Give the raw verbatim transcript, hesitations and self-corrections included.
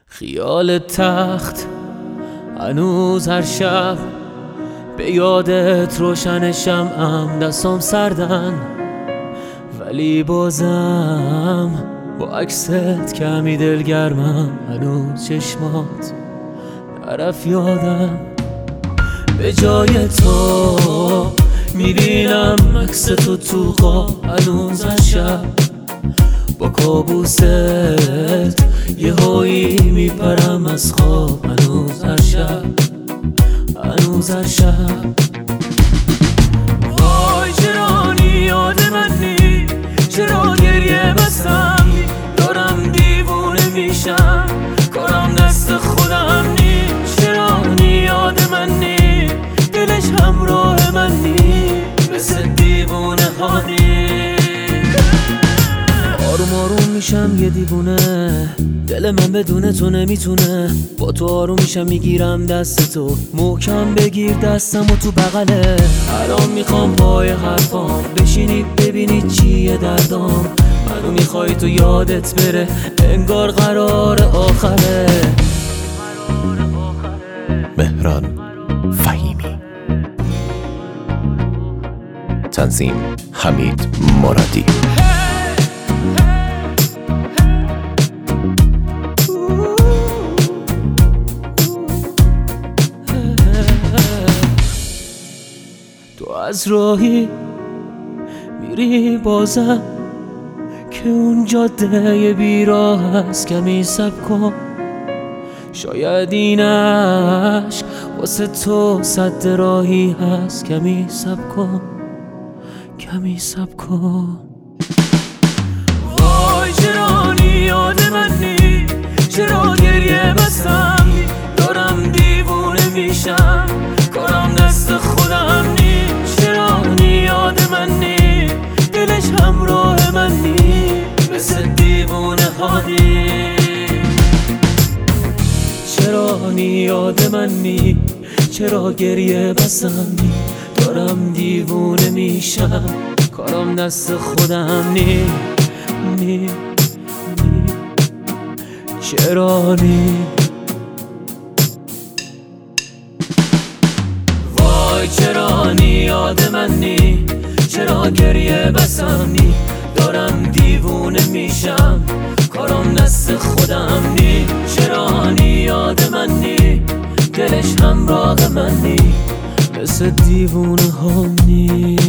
خیال تخت هنوز هر شب به یادت روشن شمعم، دستام سردن ولی بازم با عکست کمی دلگرمم. هنوز چشمات طرف یادم، به جای تو میبینم عکس تو تو خواب. هنوز هر شب با کابوست یه هایی میپرم از خواب. هنوز هر شب هنوز هر شب وای چرا یاد منی، چرا گریه بستم، دارم دیوونه میشم، کارم دست خودم نی. چرا یاد منی، دلش همراه منی، مثل دیوونه هانی. آروم آروم میشم یه دیوونه، دل من بدون تو نمیتونه. با تو آروم میشم میگیرم دست تو، محکم بگیر دستم و تو بغله. الان میخوام پای حرفام بشینی ببینی چیه دردام. منو میخوای تو یادت بره، انگار قرار آخره. مهران فهیمی، تنظیم حمید مرادی. تو از راهی میری بازم که اون جاده بیراه هست، کمی صبر کن. شاید این عشق واسه تو صد راهی هست، کمی صبر کن، کمی صبر کن. وای چرا یاد منی، چرا گریه بستم، دارم دیوونه میشم، کارم دست خودم نی. چرا یاد منی، دلش همراه منی، مثل دیوونه هانی. چرا یاد منی، چرا گریه بستم، دارم دیوونه میشم، کارم دست خودم نی نی نی. چرا نی وای چرا یاد منی، چرا گریه بستم، دارم دیوونه میشم، کارم دست خودم نی. چرا یاد منی، دلش همراه منی، مثل دیوونه هانی.